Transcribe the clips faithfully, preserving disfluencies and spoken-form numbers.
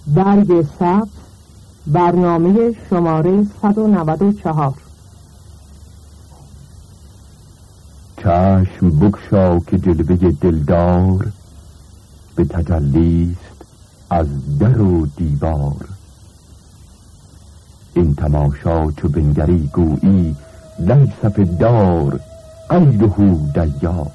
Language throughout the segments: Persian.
برگ سبز، برنامه شماره صد و نود و چهار. چشم بگشا که جلوه دلدار به تجلیست از در و دیوار. این تماشا چو بنگری گویی لیس فی الدار غیره دیار.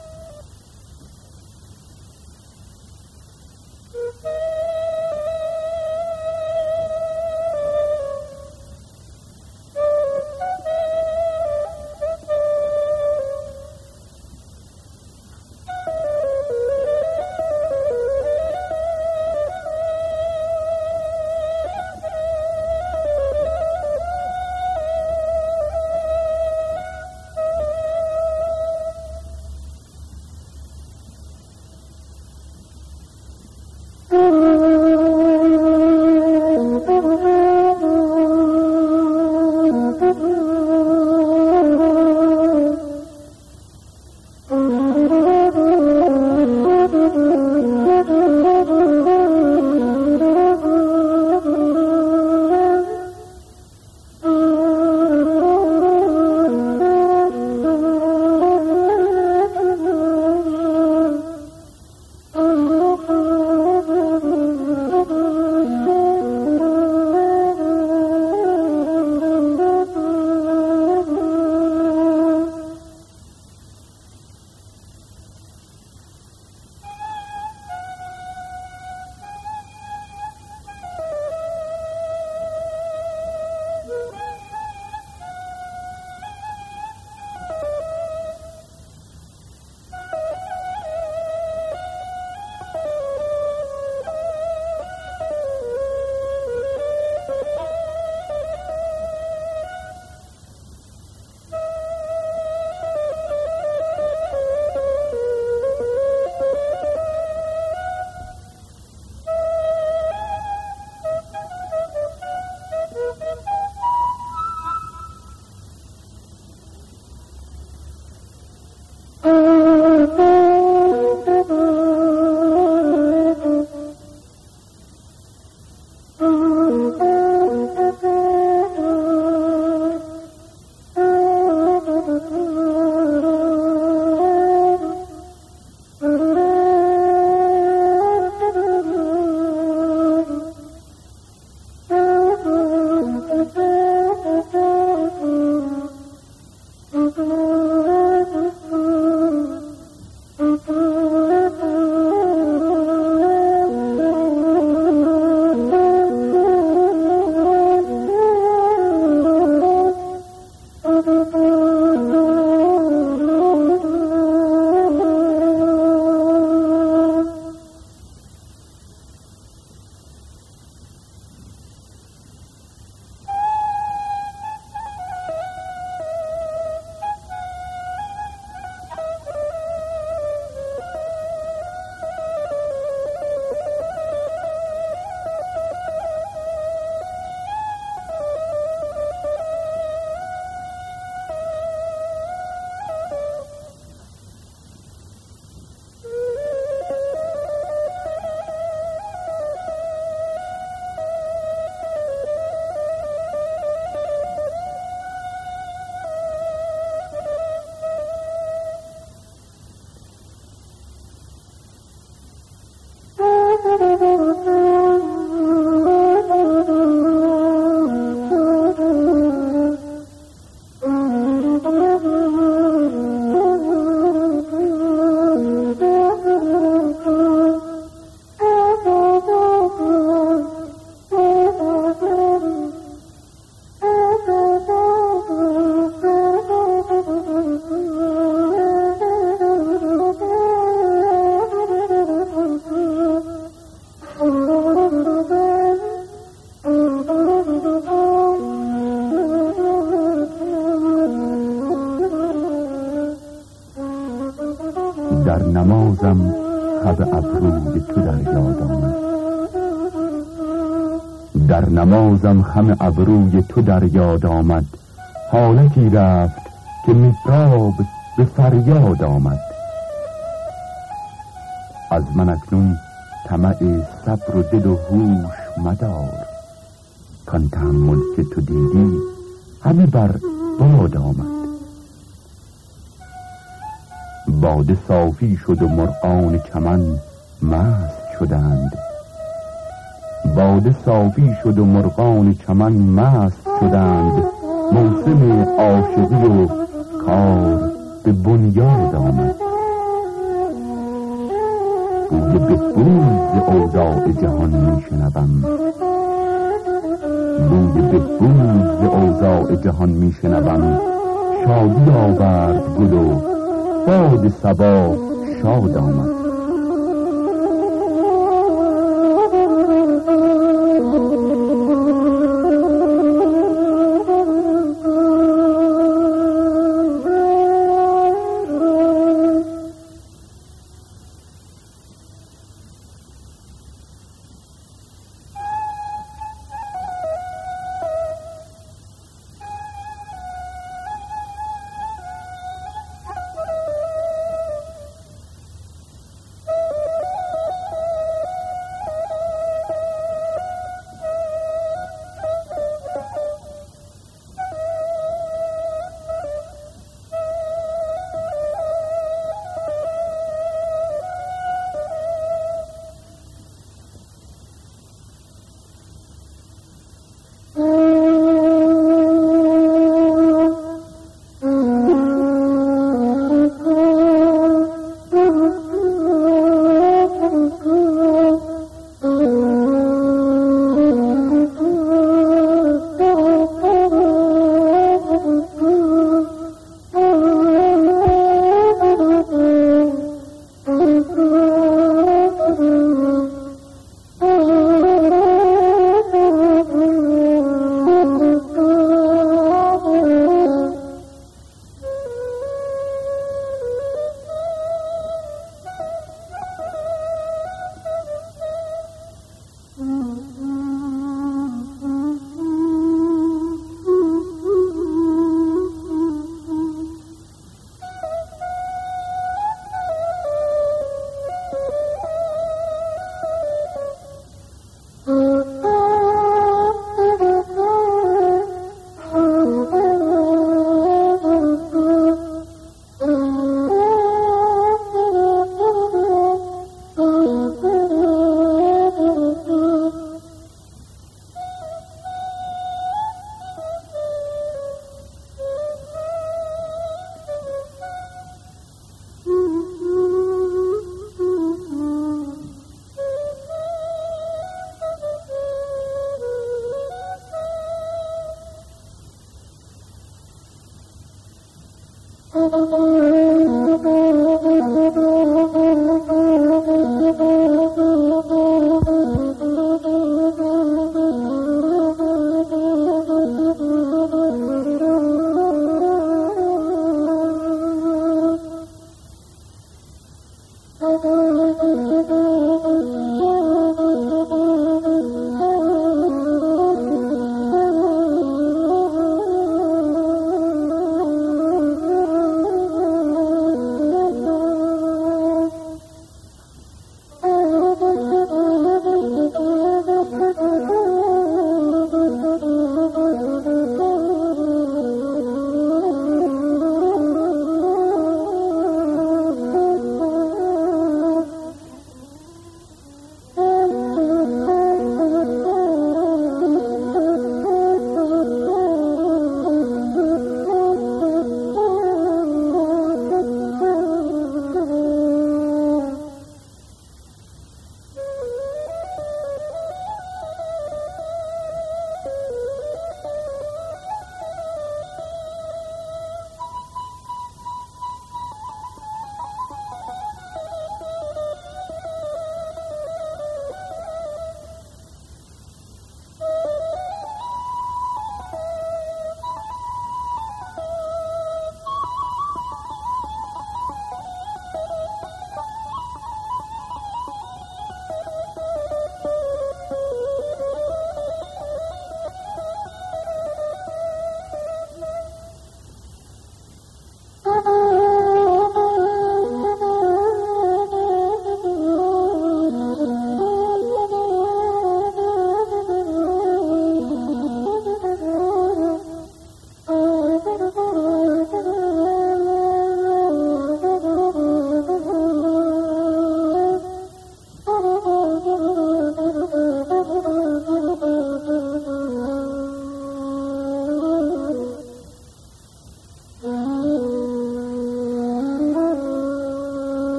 در نمازم خب ابروی تو در یاد آمد، در نمازم خم ابروی تو در یاد آمد. حالتی رفت که محراب به فریاد آمد. از من اکنون طمع صبر و دل و هوش مدار، کان تحمل که تو دیدی همه بر باد آمد. باده صافی شد و مرغان چمن مست شدند، باده صافی شد و مرغان چمن مست شدند. موسم عاشقی و کار به بنیاد آمد. بوی بهبود اوضاع جهان می شنوم، بوی بهبود اوضاع جهان می شنوم. شادی آورد گل و باد صبا شاد آمد.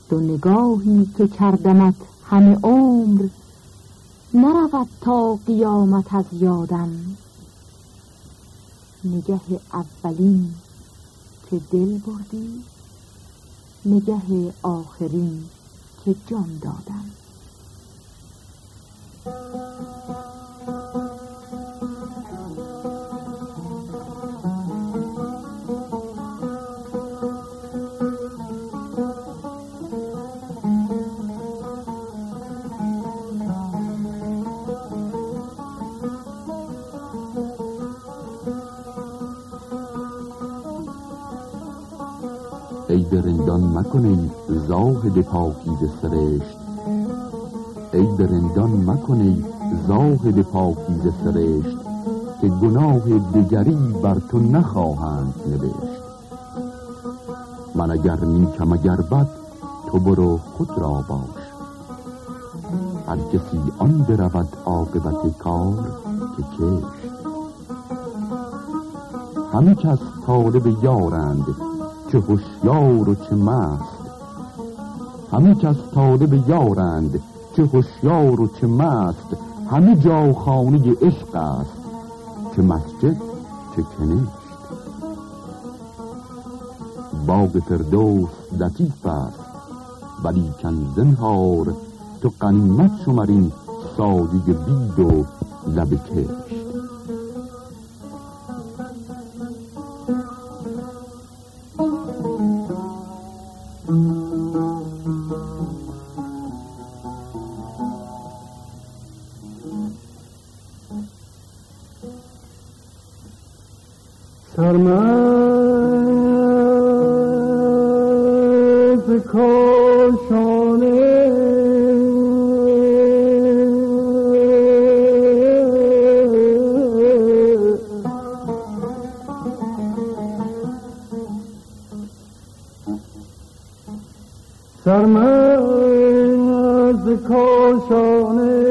دو نگاهی که کردمت همه عمر، نرود تا قیامت از یادم. نگه اولین که دل بردی، نگه آخرین که جان دادم. ای به رندان مکنی زاهد پاکیزه سرشت، ای به رندان مکنی زاهد پاکیزه سرشت، که گناه دگری بر تو نخواهند نوشت. من اگر نیکم اگر بد، تو برو خود را باش. هر کسی آن برود عاقبت کار که کشت. همه کس طالب یارند، چه هوشیار و چه مست. همه کس طالب یارند، چه هوشیار و چه مست. همه جا خانه عشق است، چه مسجد چه کنشت. باغ فردوس لطیف است، ولی کن زنهار تو غنیمت شمرین سادی بید و لب کشت. سرمست کاشانه سرمست کاشانه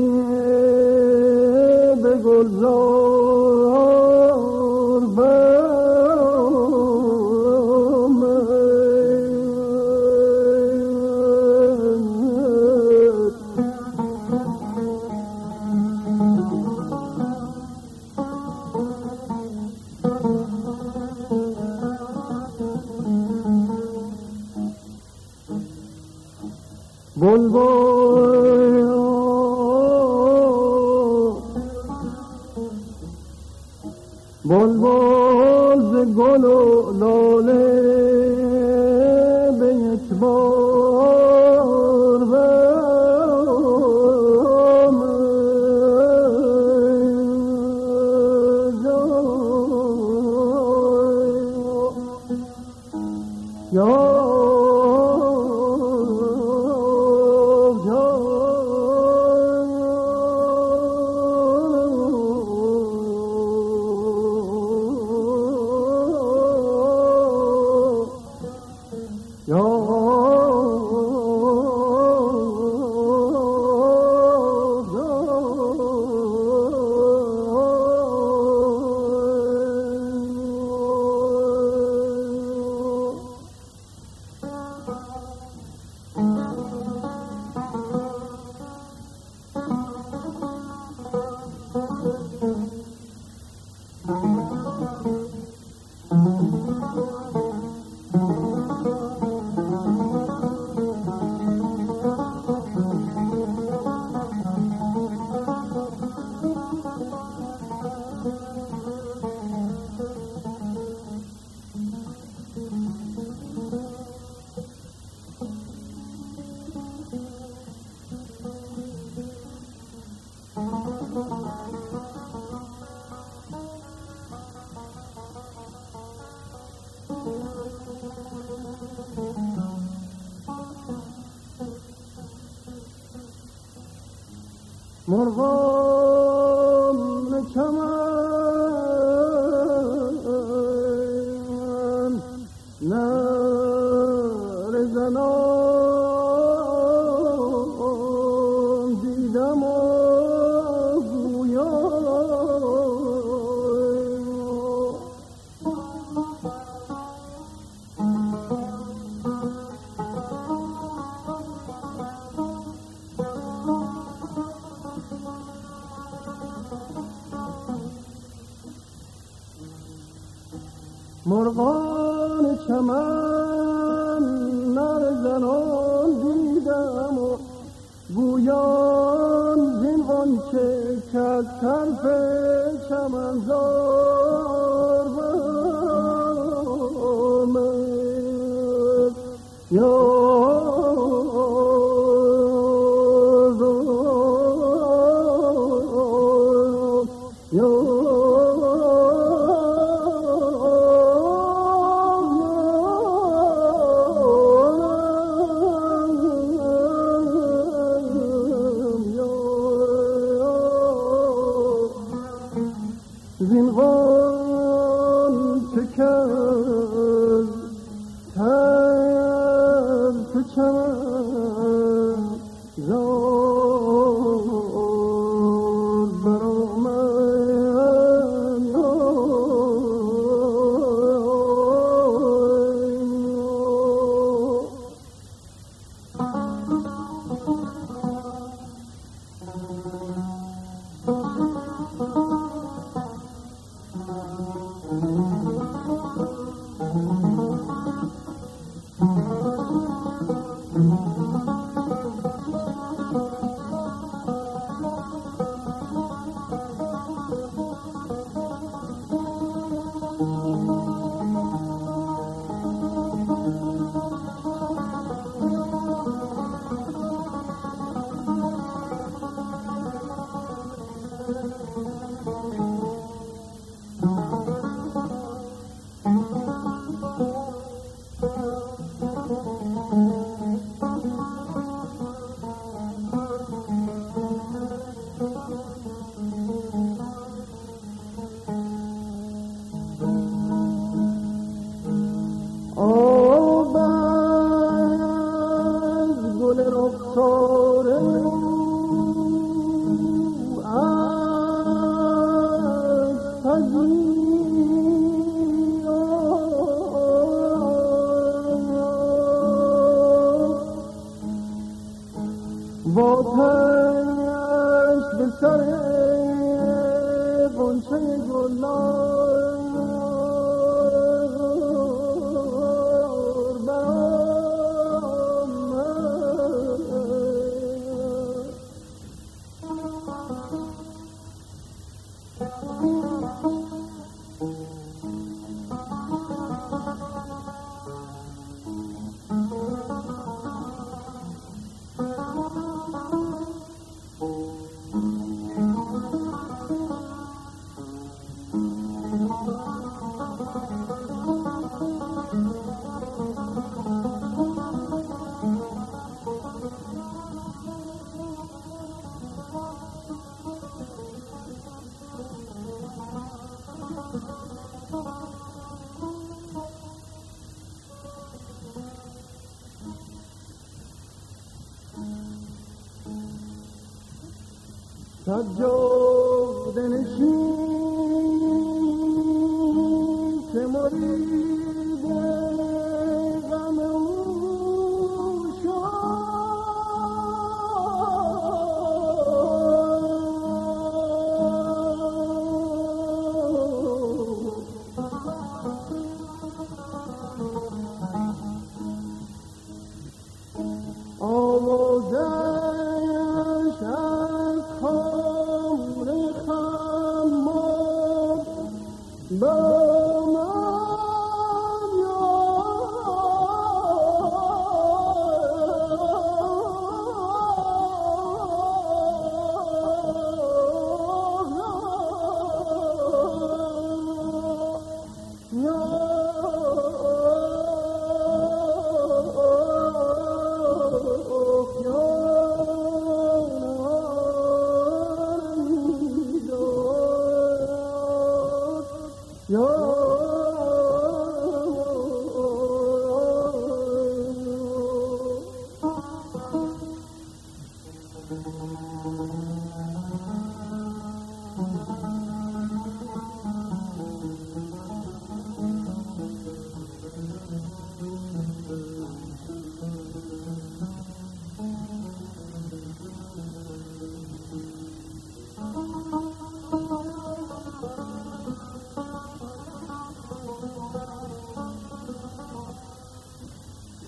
به گلزار برآمد. بلبل بلبل ز گل و لاله به یک بار برآمد. یا مرغان چمن نر زنان دیدم و گویان. مرغان چمن نر زنان دیدم و گویان زین غنچه که از طرف چمنزار برآمد. یا زینغان چکر طرف چمن زار برآمد. واتش به سر غنچه گلنار برآمد. سجاده نشین که مرید غم او شد. آوازش از خمر خمار برآمد.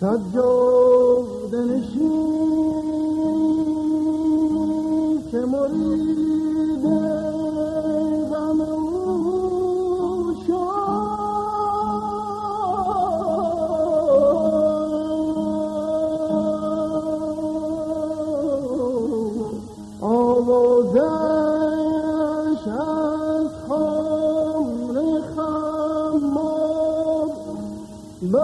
سجاد نشین که مرید غم او شد آوازش از خمر خمام با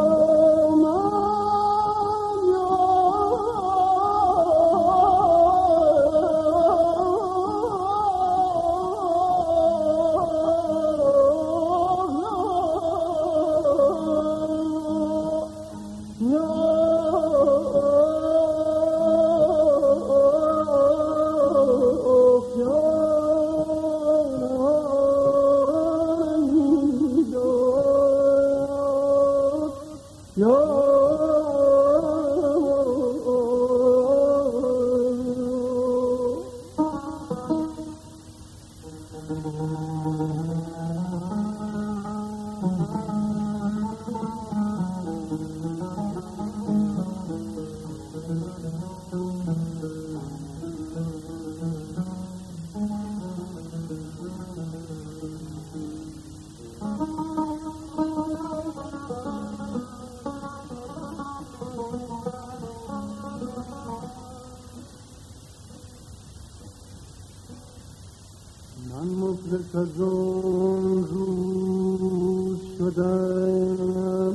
من مفلس از اون روز شدم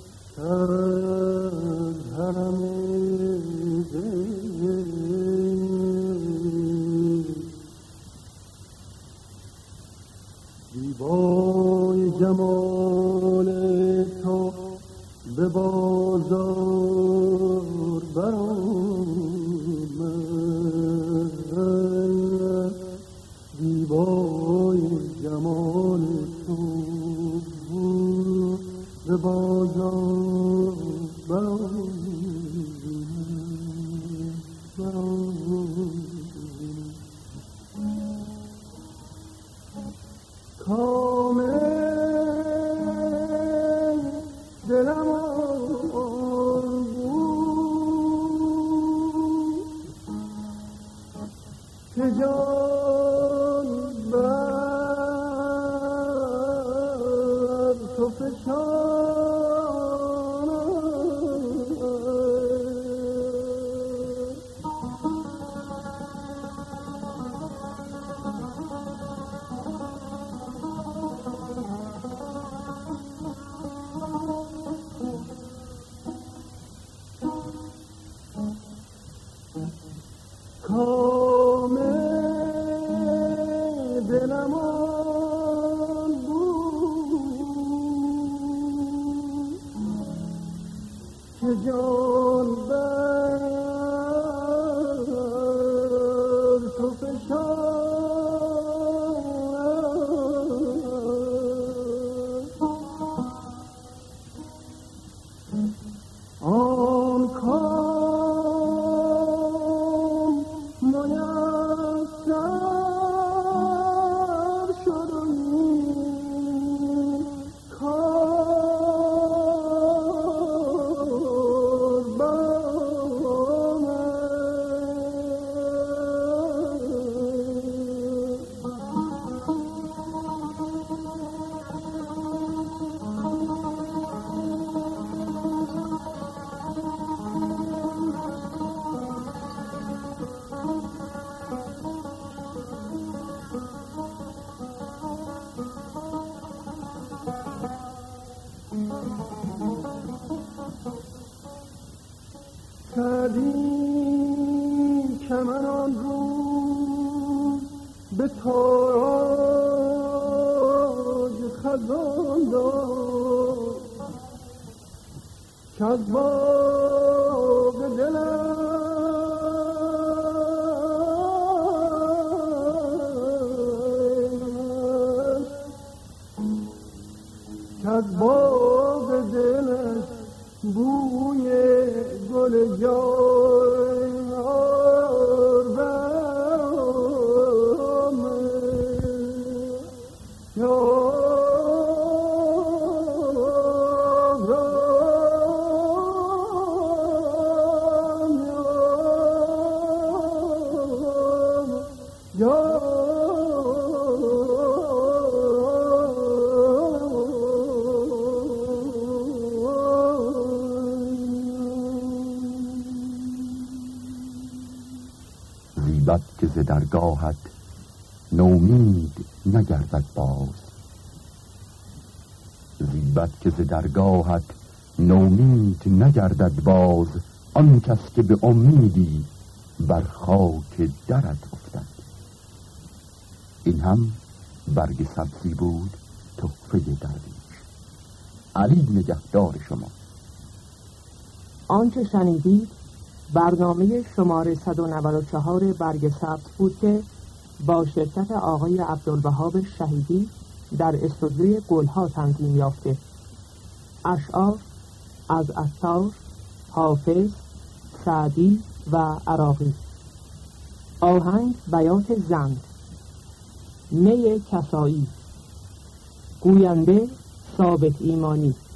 از حرم زیبای جمال تو به بازار برآمد، زیبای جمال تو به بازار برآمد. کامل دلم آن بود که جان بر تو کامل دلم آن بود که جان بر تو فشاند. آن کام میسر شد و این کار برآمد. کردیم که من آن روز به تاج خزان داد که از باغ دلش که از باغ دلش بوی گل جار برآمد. زیبد که ز درگاهت نومید نگردد باز. زیبد که ز درگاهت نومید نگردد باز، آن کس که به امیدی بر خاک درت افتد. این هم برگ سبزی بود تحفه درویش. علی نگهدار شما. آنچه شنیدید برنامه شماره صد و نود و چهار برگ سبز بود که با شرکت آقای عبدالوهاب شهیدی در استودیوی گلها تنظیم یافته. اشعار از عطار، حافظ، سعدی و عراقی. آهنگ بیات زند. نی کسایی. گوینده ثابت ایمانی.